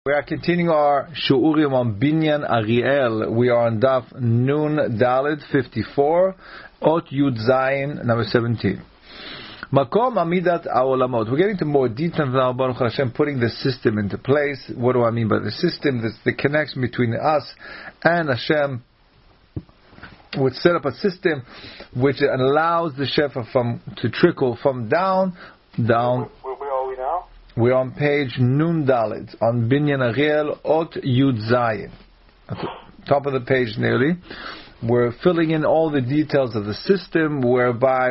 We are continuing our Shu'urim on Binyan Ariel. We are on Daf Nun Dalet 54, Ot Yud Zayin, number 17. Makom Amidat Aolamot. We're getting to more detail now, Baruch Hashem, putting the system into place. What do I mean by the system? That's the connection between us and Hashem, which set up a system which allows the Shefa to trickle from down. Where are we now? We're on page Nun Dalet, on Binyan Ariel, Ot Yud Zayin. At the top of the page nearly. We're filling in all the details of the system whereby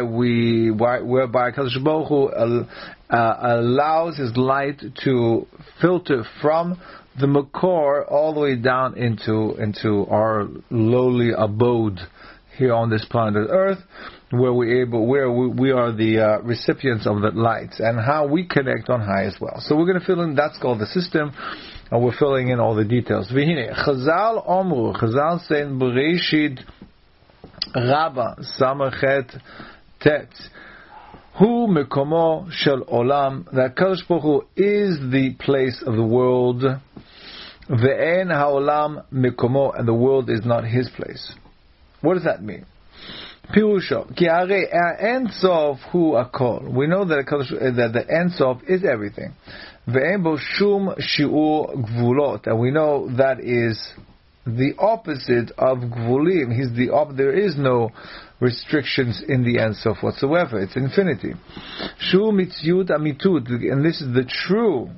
Kadosh Baruch Hu allows His light to filter from the Makor all the way down into our lowly abode here on this planet Earth, where we are the recipients of that light, and how we connect on high as well. So we're going to fill in. That's called the system, and we're filling in all the details. V'hine Chazal Omru. Chazal say in Bereshit Rabba Samachet Tet, Hu Mekomo Shel Olam. That Kadosh Baruch Hu is the place of the world. Ve'en Haolam Mekomo, and the world is not His place. What does that mean? Pirusho, ki arei Ein Sof hu akol. We know that the Ein Sof is everything. Ve'en bo shum shi'ur gvulot, and we know that is the opposite of gvulim. There is no restrictions in the Ein Sof whatsoever. It's infinity. Shu mitziut amitut, and this is the true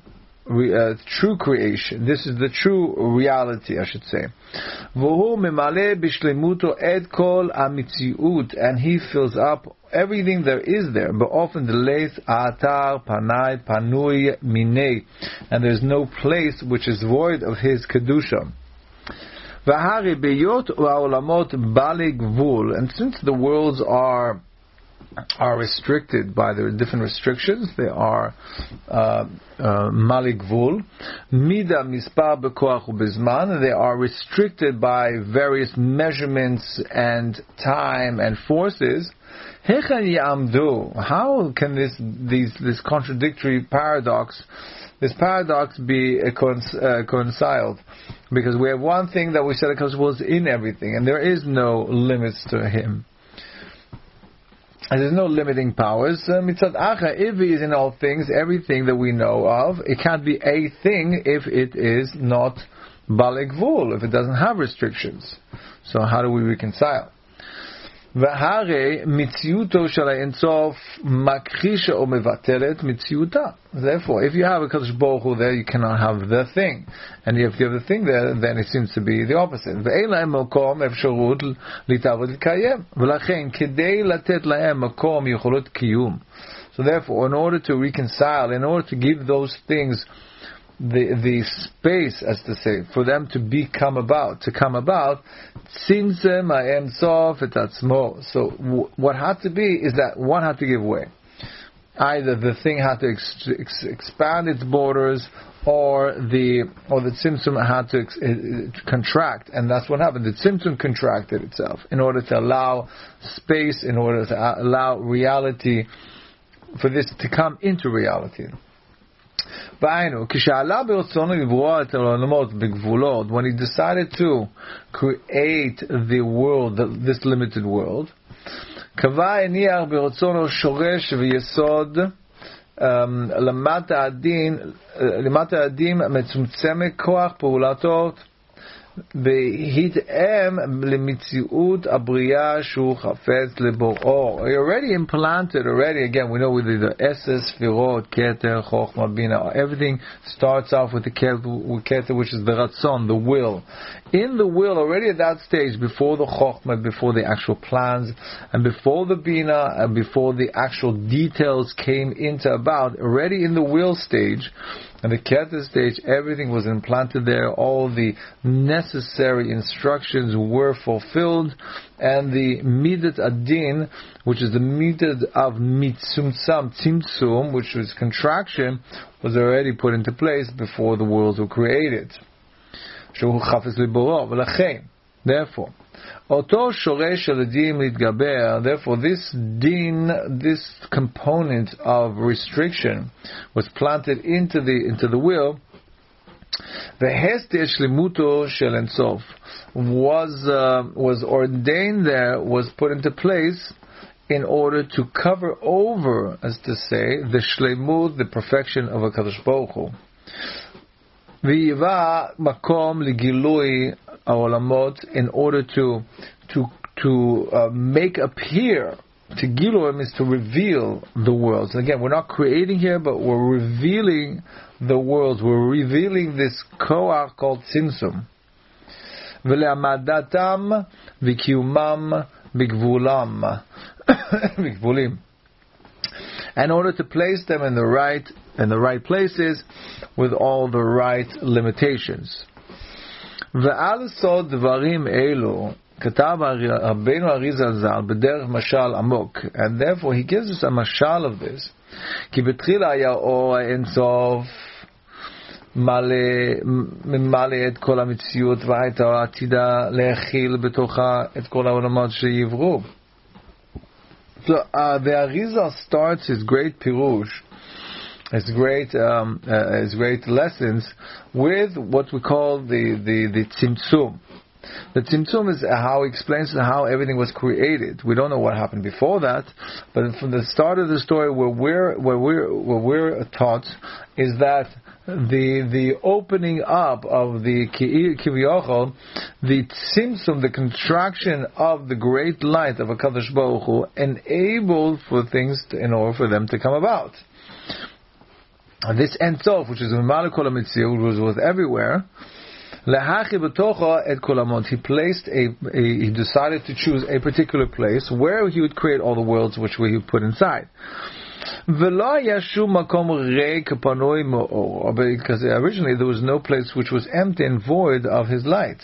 creation. This is the true reality, I should say. V'hu memale b'shlemuto et kol amitziut, and He fills up everything there is there. But often the leith atar panai panui minei, and there's no place which is void of His kedusha. V'hari beyot u'aolamot bali gvul, and since the worlds are restricted by their different restrictions, they are maligvul, mida mispar bekoach ubezman, they are restricted by various measurements and time and forces. Hechan yamdu, how can this contradictory paradox, be reconciled? Because we have one thing that we said was in everything, and there is no limits to Him. And there's no limiting powers. Mitzad Acha, if He is in all things, everything that we know of, it can't be a thing if it is not Balegvul, if it doesn't have restrictions. So how do we reconcile? V'hare mitziuto shel Ein Sof makrisha o mevatelet mitziuta. Therefore, if you have a Kadosh Baruch Hu there, you cannot have the thing, and if you have the thing there, then it seems to be the opposite. Ve'ein lahem makom efsharut litavod l'kayem, v'lachen kedei latet lahem makom yecholot kiyum. So therefore, in order to reconcile, in order to give those things the space, as to say, for them to come about, tzimtzem ha'em sof et atzmo. So what had to be is that one had to give way. Either the thing had to expand its borders, or the tzimtzum had to contract, and that's what happened. The tzimtzum contracted itself in order to allow space, in order to allow reality, for this to come into reality. When He decided to create the world, this limited world, למטה הדין מצומצמת כוח פעולתו בהתאם למציאות הבריאה שהוא חפץ לבוראו. Already implanted, again, we know with the Esses, Sfirot, Keter, Chochma, Bina, everything starts off with the Keter, which is the Ratzon, the will. In the will, already at that stage, before the Chochma, before the actual plans, and before the Bina, and before the actual details came into about, already in the will stage, and the Keter stage, everything was implanted there, all the necessary instructions were fulfilled, and the Midat Adin, which is the Midat of Mitzumtzam, Tzimtzum, which was contraction, was already put into place before the worlds were created. Therefore, therefore this din, this component of restriction was planted into the will, The Hester Shlemuto Shel Ein Sof was ordained there, was put into place in order to cover over, as to say, the Shlemut, the perfection of HaKadosh Baruch Hu. V'yiva makom ligilui ha'olamot, in order to make appear. To Giluim is to reveal the worlds. And again, we're not creating here, but we're revealing the worlds. We're revealing this koach called Tzimtzum. V'le'amadatam v'kiyumam b'gvulam. B'gvulim. In order to place them in the right places with all the right limitations. Ve'al sod dvarim elu. And therefore he gives us a mashal of this. כי בתחילה היה אור האינסוף ממלא את כל המציאות, והייתה עתידה להכיל בתוכה את כל העולמות שיברו. So the Arizal starts his great pirush, his great lessons, with what we call the tzimtzum. The Tzimtzum is how he explains how everything was created. We don't know what happened before that, but from the start of the story, where we're taught is that the opening up of the Kivyochel, the Tzimtzum, the contraction of the great light of HaKadosh Baruch Hu, enabled for things in order for them to come about. And this Ein Sof, which is Mimale Kol HaMetziut, was everywhere. He decided to choose a particular place where he would create all the worlds which he would put inside. Because originally there was no place which was empty and void of his light.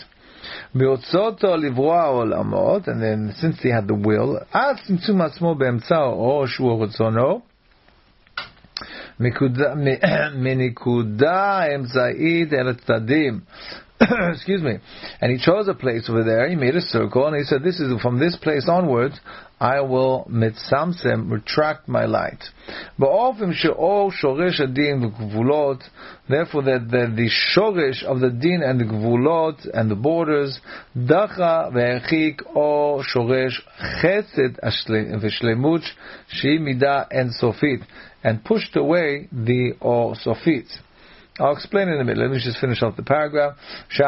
And then since he had the will, excuse me, and he chose a place over there. He made a circle, and he said, "This is from this place onwards. I will mitzamsem, retract my light." Therefore, that the shorish of the din and the gvulot and the borders, dacha ve'echik o shoresh chesed v'shlemut she'i midah en sofit, and pushed away the o sofit. I'll explain in a minute. Let me just finish off the paragraph.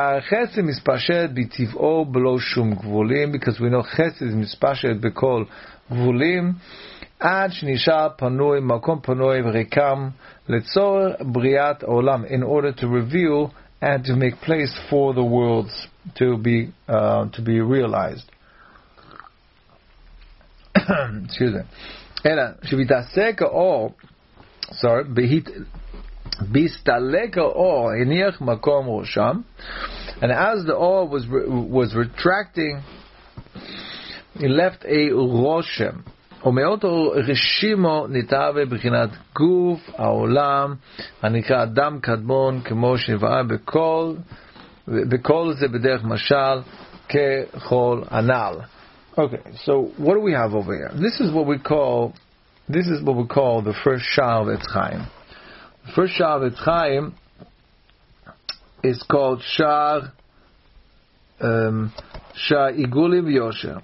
Because we know chesed is mispashet b'kol gvulim, ad shnisha panui makom panui v'rekam letzor briat olam, in order to reveal and to make place for the worlds to be realized. Excuse me. Ela shvitasek or behit. Bistaleka or iniach makom rosham, and as the ore was retracting, he left a roshem. Omeoto reshimo nitave b'chinat guf haolam hanikra adam kadmon kemo shivah bekol ze b'derech mashal kechol anal. Okay, so what do we have over here? This is what we call the first Sha'ar Etz Chaim. The first Sha'ar Etz Chaim is called Sha'ar Igulim v'Yosher.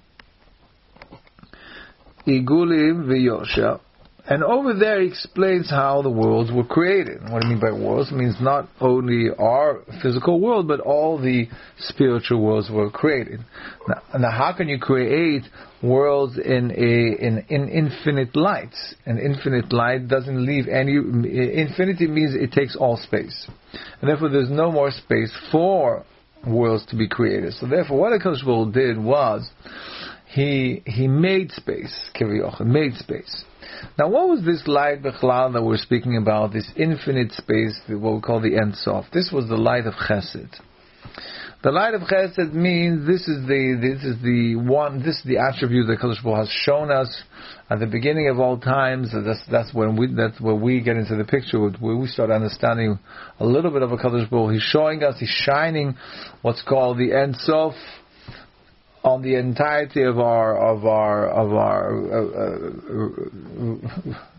Igulim v'Yosher. And over there he explains how the worlds were created. What I mean by worlds means not only our physical world, but all the spiritual worlds were created. Now how can you create worlds in infinite light? And infinite light doesn't leave any... Infinity means it takes all space. And therefore there's no more space for worlds to be created. So therefore what HaKadosh Baruch Hu did was he made space. Kivyochel made space. Now, what was this light Bechlal that we're speaking about? This infinite space, what we call the Ein Sof. This was the light of Chesed. The light of Chesed means this is the attribute that Kadosh Baruch Hu has shown us at the beginning of all times. That's where we get into the picture, where we start understanding a little bit of a Kadosh Baruch Hu. He's showing us, he's shining what's called the Ein Sof on the entirety of our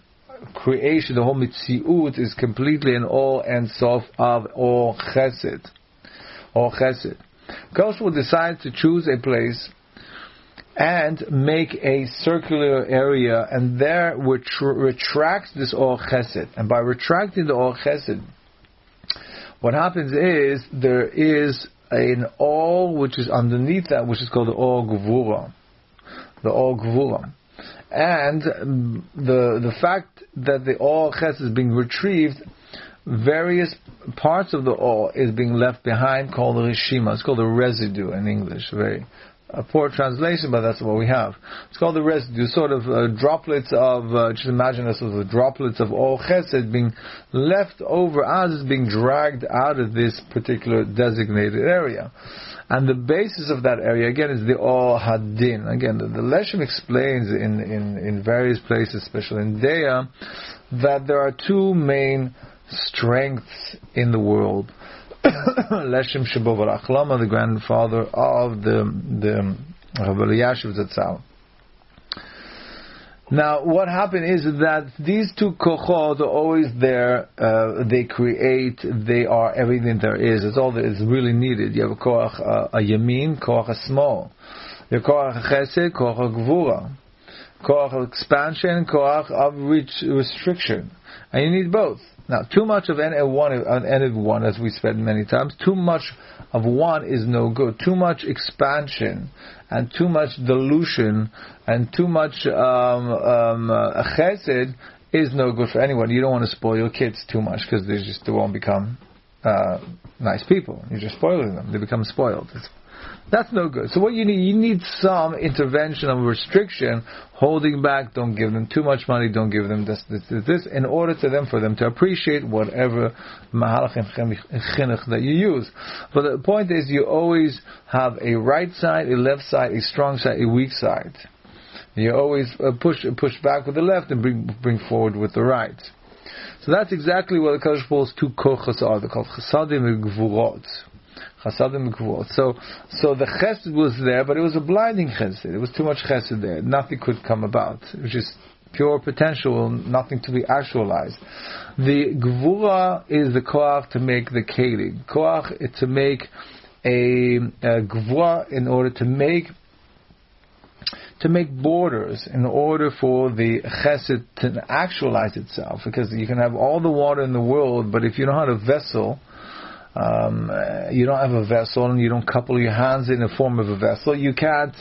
creation, the whole Mitziut is completely an all and sof of all Chesed. All Chesed. Kosh will decide to choose a place and make a circular area, and there retracts this all Chesed. And by retracting the all Chesed, what happens is there is an all which is underneath that, which is called the all Gvura. The all Gvura. And the fact that the all Chesed is being retrieved, various parts of the all is being left behind, called the Rishima. It's called the residue in English. Very a poor translation, but that's what we have. It's called the residue, sort of droplets of, just imagine this as the droplets of all Chesed being left over as it's being dragged out of this particular designated area. And the basis of that area, again, is the Or Hadin. Again, the Leshem explains in various places, especially in Deya, that there are two main strengths in the world. Leshem Shebo Barach Lama, the grandfather of the Rabbi Elyashiv Zatzal. Now, what happened is that these two kochot are always there. They create. They are everything there is. It's all that is really needed. You have a koach a yamin, koach a small. You have koach a chesed, koach a gvura, koach of expansion, koach of restriction, and you need both. Now, too much of any one, as we said many times, too much of one is no good. Too much expansion and too much dilution and too much chesed is no good for anyone. You don't want to spoil your kids too much because they won't become nice people. You're just spoiling them. They become spoiled. That's no good. So what you need some intervention of restriction, holding back. Don't give them too much money. Don't give them this, in order for them to appreciate whatever mahalach and chinuch that you use. But the point is, you always have a right side, a left side, a strong side, a weak side. You always push back with the left and bring forward with the right. So that's exactly what the Kadosh Baruch Hu's two kochos are. They're called chasadim and gvurot. So the chesed was there, but it was a blinding chesed. There was too much chesed there. Nothing could come about. It was just pure potential, nothing to be actualized. The gvura is the koach to make the keli. Koach is to make a gvura in order to make borders, in order for the chesed to actualize itself. Because you can have all the water in the world, but if you don't have a vessel, you don't have a vessel and you don't couple your hands in the form of a vessel, you cannot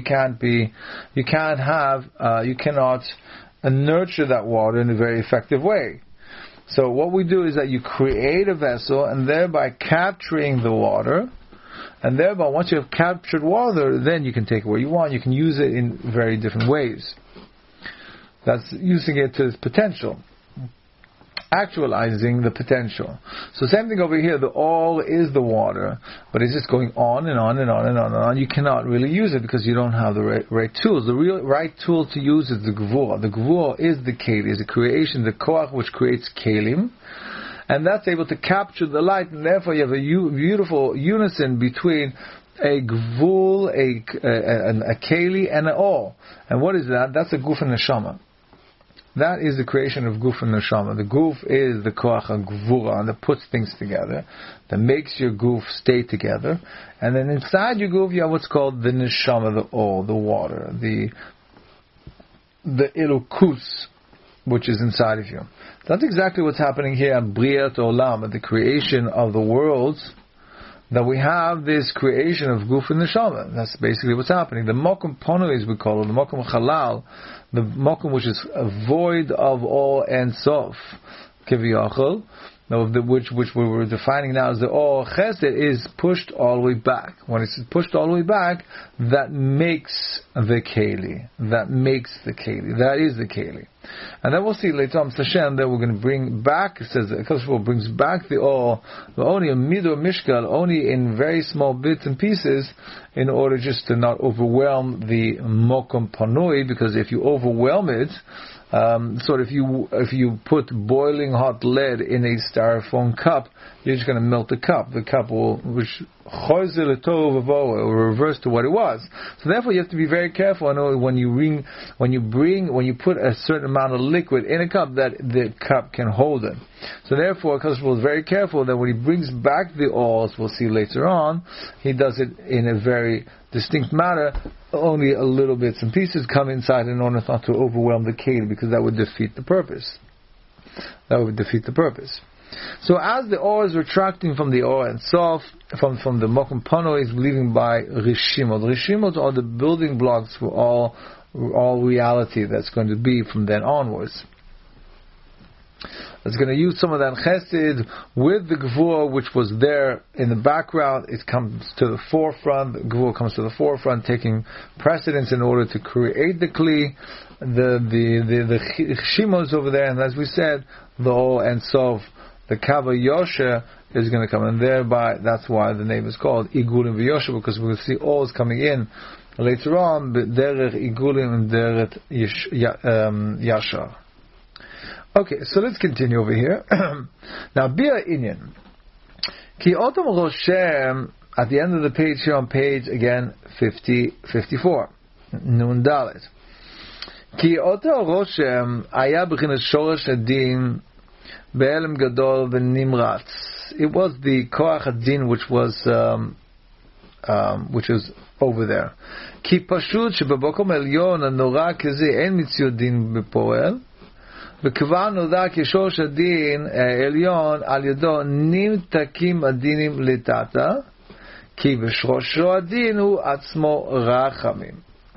nurture that water in a very effective way. So what we do is that you create a vessel, and thereby capturing the water, and thereby once you have captured water, then you can take it where you want. You can use it in very different ways. That's using it to its potential. Actualizing the potential. So same thing over here, the all is the water, but it's just going on and on and on and on and on. You cannot really use it because you don't have the right tools. The real right tool to use is the gvura. The gvura is the keli, is the creation, the koach which creates kelim, and that's able to capture the light, and therefore you have a beautiful unison between a gvul, a keli, and an all. And what is that? That's a guf and neshama. That is the creation of guf and neshama. The guf is the koach and gvura that puts things together, that makes your guf stay together, and then inside your guf you have what's called the neshama, the all, the water, the elokus, which is inside of you. That's exactly what's happening here at Briat Olam, at the creation of the worlds. That we have this creation of guf and neshama. That's basically what's happening. The mokum pono, as we call it, the mokum halal, the mokum which is void of all and sof, kiviyachol, which we were defining now as the all chesed, is pushed all the way back. When it's pushed all the way back, that makes the keli. That makes the keli. That is the keli. And then we'll see later on, Hashem, that we're going to bring back, it says that Kadosh Baruch Hu brings back the all, but only a mido mishkal, only in very small bits and pieces, in order just to not overwhelm the mokum panui, because if you overwhelm it, if you put boiling hot lead in a styrofoam cup, you're just going to melt the cup. The cup which chozer l'tohu v'vohu, or reverse to what it was. So therefore, you have to be very careful. I know when you put a certain amount of liquid in a cup, that the cup can hold it. So therefore, HaKadosh Baruch Hu is very careful that when he brings back the oil, as we'll see later on, he does it in a very distinct manner. Only a little bits and pieces come inside in order not to overwhelm the keli, because that would defeat the purpose. So as the ore is retracting from the ore and soft, from the Mokum Pano, is leaving by Rishimot. The Rishimot are the building blocks for all reality that's going to be from then onwards. It's going to use some of that chesed with the gvur, which was there in the background. It comes to the forefront. The gvur comes to the forefront, taking precedence in order to create the kli. The chishimos over there, and as we said, the O and Sof, the Kava Yosha is going to come, and thereby that's why the name is called Igulim v'Yosha, because we'll see O's coming in later on, derech Igulim and derech Yashar. Okay, so let's continue over here. Now, Bia Inyan. Ki Otam Roshem, at the end of the page here on page, again, 54. Nun Dalet. Ki Otam Roshem, Aya B'chinas Shoresh Adin, Be'elim Gadol V'Nimratz. It was the Koach Adin which was over there. Ki Pashut Shebabokom Elyon Anora Keze En Mitzio Din B'Poel, וכבר נודע כשורש הדין העליון על ידו נמתקים הדינים לטאטה, כי בשורשו הדין הוא עצמו רחמים.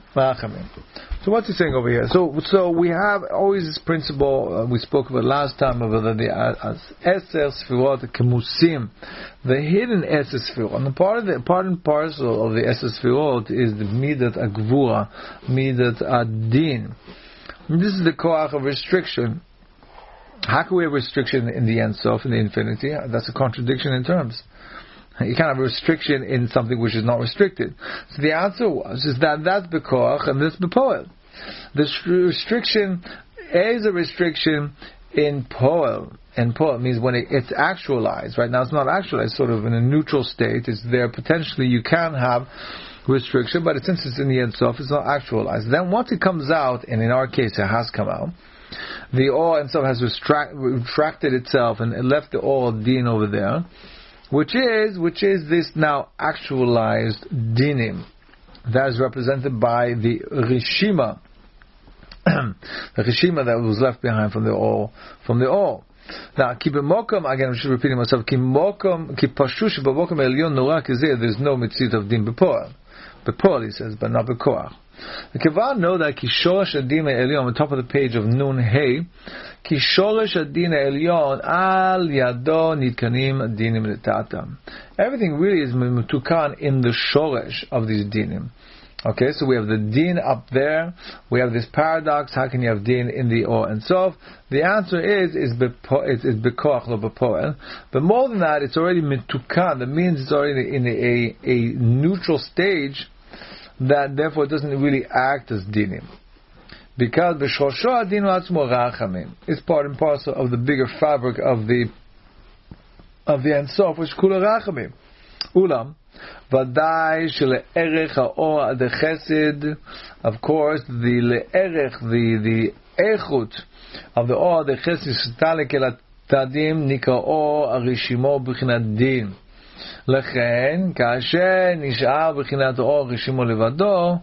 So what's he saying over here? So we have always this principle, we spoke about last time, about the Eser Sfirot Kemusim, the hidden Eser Sfirot. And part and parcel of the Eser Sfirot is the Midat Agvura, Midat Adin. This is the koach of restriction. How can we have restriction in the Ein Sof, in the infinity? That's a contradiction in terms. You can't have a restriction in something which is not restricted. So the answer is that that's bekoach and this bepoel. This restriction is a restriction in poel. And poel means when it's actualized. Right now it's not actualized, sort of in a neutral state. It's there potentially you can have restriction, but since it's in the Ein Sof, it's not actualized. Then once it comes out, and in our case it has come out, the Or Ein Sof has retracted itself and left the Or Din over there, which is this now actualized Dinim. That is represented by the Rishima, the Rishima that was left behind from the Or. Now, ki b'mokom, again, I'm just repeating myself, ki pashush b'mokom elyon nora kizeh, there's no mitzit of din b'poel. B'poel, he says, but not b'koach. The Kevan know that ki shoresh adin elyon, on the top of the page of Nun Hey, ki shoresh adin elyon al yado nitkanim dinim l'tata. Everything really is metukan in the shoresh of these dinim. Okay, so we have the din up there. We have this paradox. How can you have din in the Or and Sof? The answer is bekoach lo bepoel. But more than that, it's already mitukan. That means it's already in a neutral stage. That therefore it doesn't really act as dinim, because b'shosho adinu atzmo rachamim. It's part and parcel of the bigger fabric of the Ein Sof, which kula rachamim. Ulam. Vadai shele'erech ha'or ad chesed. Of course, the le'erech, the echut of the or the chesed shtalik el tadim nikra'o arishimo b'chinat din. Lechen kasher nishar b'chinat or rishimo levado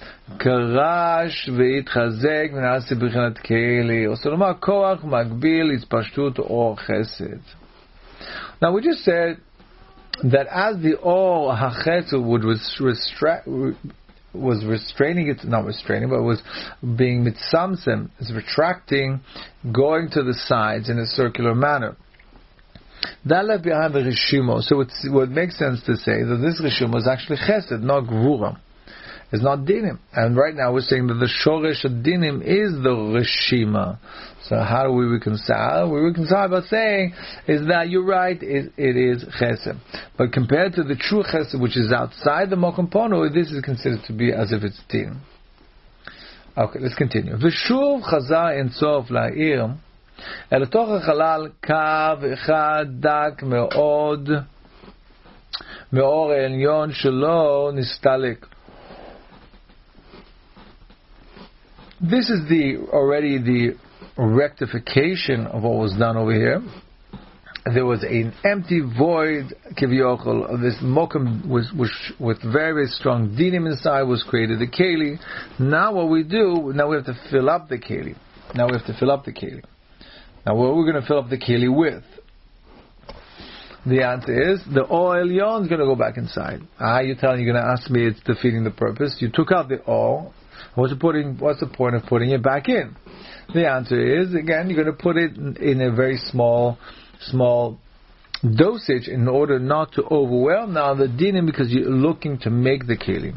karash ve'itchazek v'nasi b'chinat keli. Also, lomar koach magbil itzpashtut or chesed. Now we just said that as the Or HaChetzu was restraining it, not restraining, but was being mitzamsem, is retracting, going to the sides in a circular manner. That left behind the Rishimo. So it makes sense to say that this Rishimo is actually Chesed, not Gvura. It's not Dinim. And right now we're saying that the Shoresh of Dinim is the Rishima. So how do we reconcile? We reconcile by saying is that you're right, it is Chesed. But compared to the true Chesed, which is outside the Mokum Pono, this is considered to be as if it's Din. Okay, let's continue. V'shuv chazar Ein Sof la'ir el toch ha'chalal kav echad dak me'od מאור העליון שלו נסתלק. This is already the rectification of what was done over here. There was an empty void, kivyochel, of this mokum was with very strong dinim inside, was created the keli. Now what we do, now we have to fill up the keli. Now what we're going to fill up the keli with? The answer is the oil yon is going to go back inside. You're telling you're going to ask me it's defeating the purpose. You took out the oil. What's the point of putting it back in? The answer is, again, you're going to put it in a very small dosage in order not to overwhelm now the dinim, because you're looking to make the keli.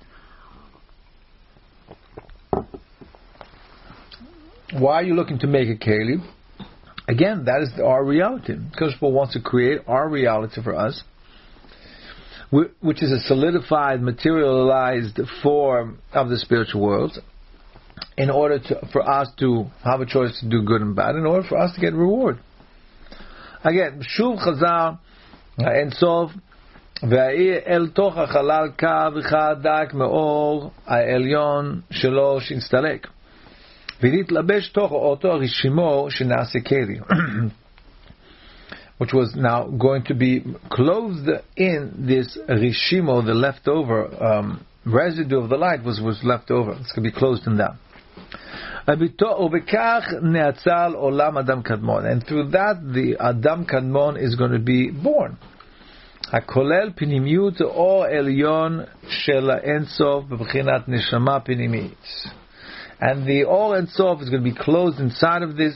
Why are you looking to make a keli? Again, that is our reality. Because Baruch wants to create our reality for us, which is a solidified, materialized form of the spiritual world, in order for us to have a choice to do good and bad, in order for us to get reward. Again, Shuv Chazar Ein Sof Ve'ayir El Toch HaChalal Kav Chadak Me'or Ha'elyon Shelo Shinstalek V'nitlabesh Toch Oto Rishimo Shenase Keli, which was now going to be clothed in this rishimo, the leftover residue of the light was left over. It's going to be closed in that. And through that, the Adam Kadmon is going to be born. HaKolel Pinimiyut O Elyon Shel Ein Sof B'Bchinat Neshama Pinimit. And the Or Ein Sof is going to be closed inside of this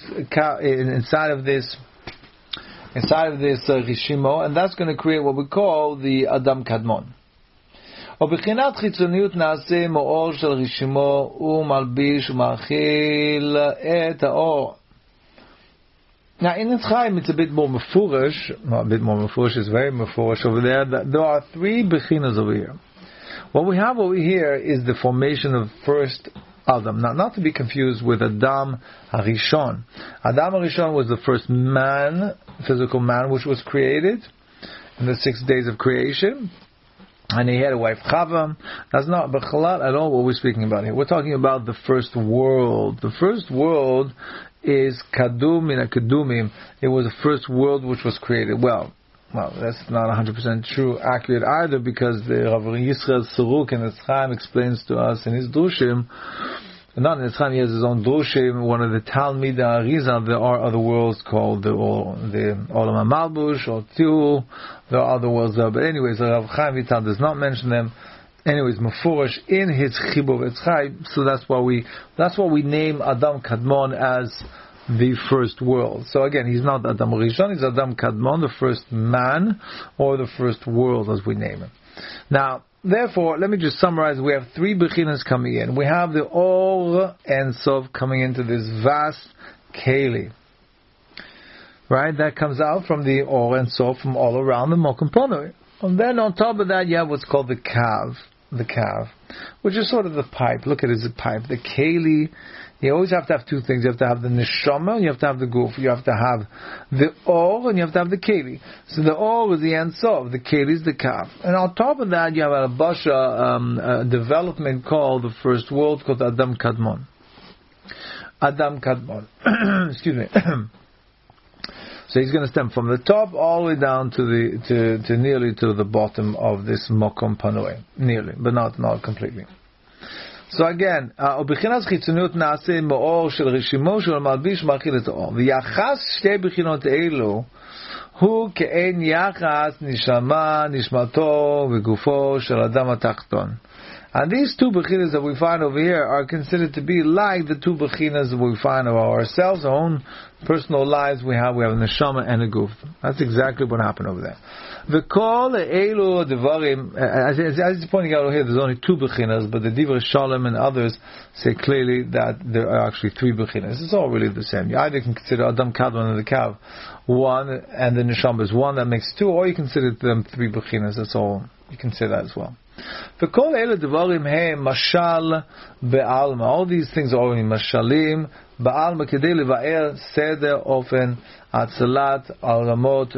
rishimo, and that's going to create what we call the Adam Kadmon. ובחינת חיצוניות נעשה מאור של רשימו ומלביש ומאכיל את האור. Now in Etz Chaim it's a bit more mefurish. Is very mefurish over there. There are three bechinas over here. What we have over here is the formation of first Adam. Not to be confused with Adam Harishon. Adam Harishon was the first man, physical man, which was created in the 6 days of creation. And he had a wife, Chava. That's not B'chalat at all what we're speaking about here. We're talking about the first world. The first world is Kadum min HaKadumim. It was the first world which was created. Well, that's not 100% accurate either, because the Rav Yisrael Suruk in Etz Chaim explains to us in his Drushim, not in Etz Chaim, he has his own Drushim, one of the Talmid Arizal, there are other worlds called the Olam HaMalbush or Tiul, there are other worlds there, but anyways, Rav Chaim Vital does not mention them. Anyways, Mefurish in his Chibur Etz Chaim, so that's why we name Adam Kadmon as the first world. So again, he's not Adam Rishon, he's Adam Kadmon, the first man, or the first world as we name him. Now, therefore, let me just summarize. We have three bechinas coming in. We have the Or Ein Sof coming into this vast Keli. Right? That comes out from the Or Ein Sof from all around the Mokum Ponoi. And then on top of that, you have what's called the Kav, which is sort of the pipe. Look at it as a pipe. The Keli, you always have to have two things. You have to have the Neshama, and you have to have the Guf. You have to have the Or, and you have to have the Keli. So the Or is the Ein Sof, the Keli is the Kav. And on top of that, you have a Basha development called the first world, called Adam Kadmon. Excuse me. So he's going to stem from the top all the way down to nearly to the bottom of this Mokom Panoi. Nearly, but not completely. So again, ובחינת חיצוניות נעשה מאור של רשימו של המלביש מאכיל את האור. ויחס שתי בחינות אלו הוא כאין יחס נשמה, נשמתו וגופו של אדם התחתון. And these two bechinas that we find over here are considered to be like the two bechinas that we find of ourselves, our own personal lives. We have a neshama and a guf. That's exactly what happened over there. V'kol elu devarim, as he's pointing out over here, there's only two bechinas, but the Divrei Shalom and others say clearly that there are actually three bechinas. It's all really the same. You either can consider Adam Kadmon and the Kav one, and the neshama is one, that makes two, or you consider them three bechinas. That's all. You can say that as well. All these things are only mashalim בעלמא כדי לבאר סדר אופן הצלת הרמות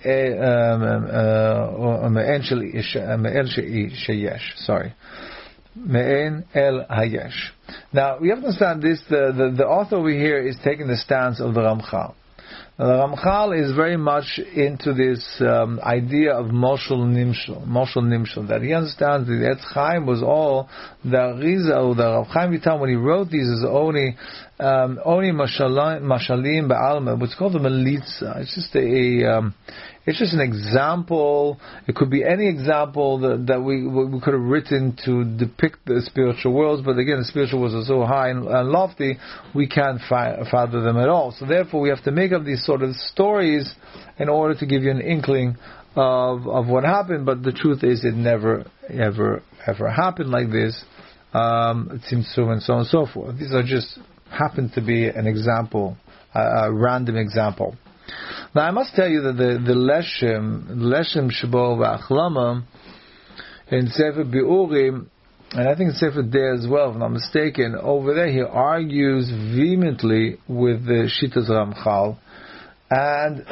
מאין שיש. Sorry. Me'en el hayesh. Now, we have to understand this, the author over here is taking the stance of the Ramchal. Now, the Ramchal is very much into this idea of Moshel Nimshel, that he understands that Etz Chaim was all the Arizal, or the Rav Chaim Vital, when he wrote these, is only Mashalim Ba'alma, what's called the Melitza. It's just an example. It could be any example that we could have written to depict the spiritual worlds, but again, the spiritual worlds are so high and lofty, we can't fathom them at all. So therefore, we have to make up these sort of stories in order to give you an inkling of what happened. But the truth is, it never, ever happened like this. It seems so, and so on and so forth. These are just happen to be an example, a random example. Now I must tell you that the Leshem Shabo V'Achlama in Sefer Bi'urim, and I think in Sefer Deh as well, if I'm not mistaken, over there he argues vehemently with the Shitas Ramchal, and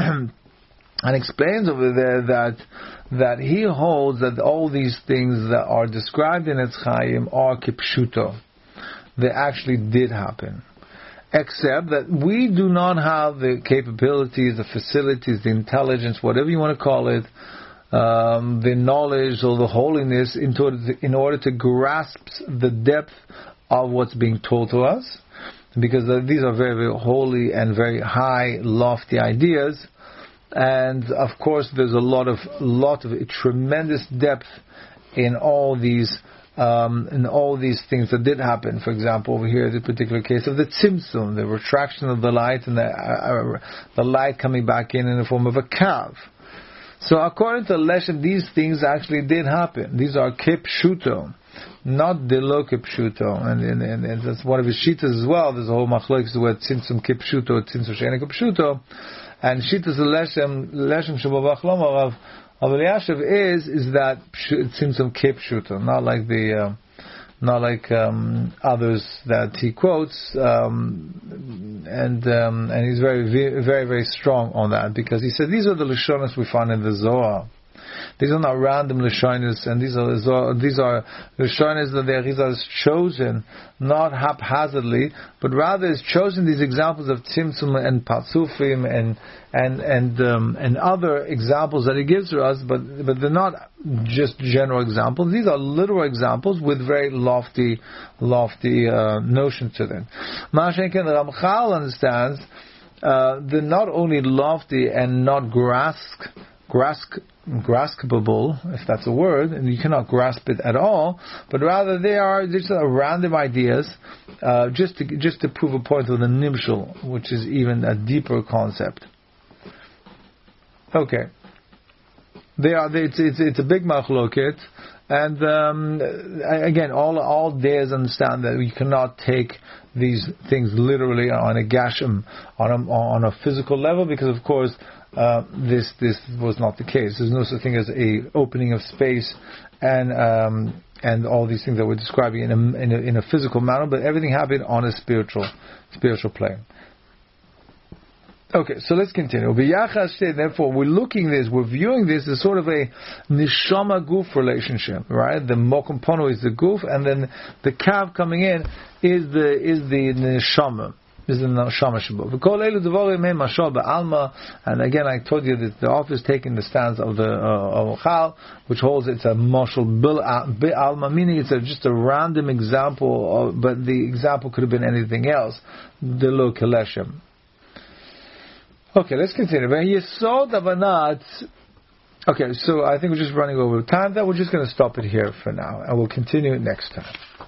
and explains over there that he holds that all these things that are described in Etz Chaim are kipshuto. They actually did happen. Except that we do not have the capabilities, the facilities, the intelligence, whatever you want to call it, the knowledge or the holiness in order to grasp the depth of what's being told to us, because these are very, very holy and very high, lofty ideas, and of course there's a lot of tremendous depth in all these things that did happen. For example, over here, the particular case of the tzimtzum, the retraction of the light, and the light coming back in the form of a kav. So according to Leshem, these things actually did happen. These are kipshuto, not delo kipshuto, and that's one of his shitas as well. There's a whole machlokes where tzimtzum kipshuto, tzimtzum she'ena kipshuto, and shitas Leshem shabavach lomarav of Eliashiv is that tzimtzum kipshuto, not like others that he quotes, and he's very, very, very strong on that, because he said these are the Lashonos we find in the Zohar. These are not random Lashonos, and these are Lashonos that the Arizal has chosen, not haphazardly, but rather is chosen these examples of Tzimtzum and Patzufim and other examples that he gives to us, but they're not just general examples. These are literal examples with very lofty notions to them. Ma'ashenken, the Ramchal understands they're not only lofty and not graspable, if that's a word, and you cannot grasp it at all, but rather they are just random ideas, just to prove a point with a nimshal, which is even a deeper concept. Okay, it's a big machloket, and again, all days understand that we cannot take these things literally on a gashim, on a physical level, because of course this was not the case. There's no such thing as a opening of space and all these things that we're describing in a physical manner, but everything happened on a spiritual plane. Okay, so let's continue. Therefore, we're viewing this as sort of a neshama goof relationship, right? The mokompono is the goof, and then the kav coming in is the neshama. Is the neshama shabo. And again, I told you that the author is taking the stance of the Chal, which holds it's a moshel be'alma, meaning it's just a random example, but the example could have been anything else. The lo keleshem. Okay, let's continue. Okay, so I think we're just running over time. That we're just going to stop it here for now, and we'll continue next time.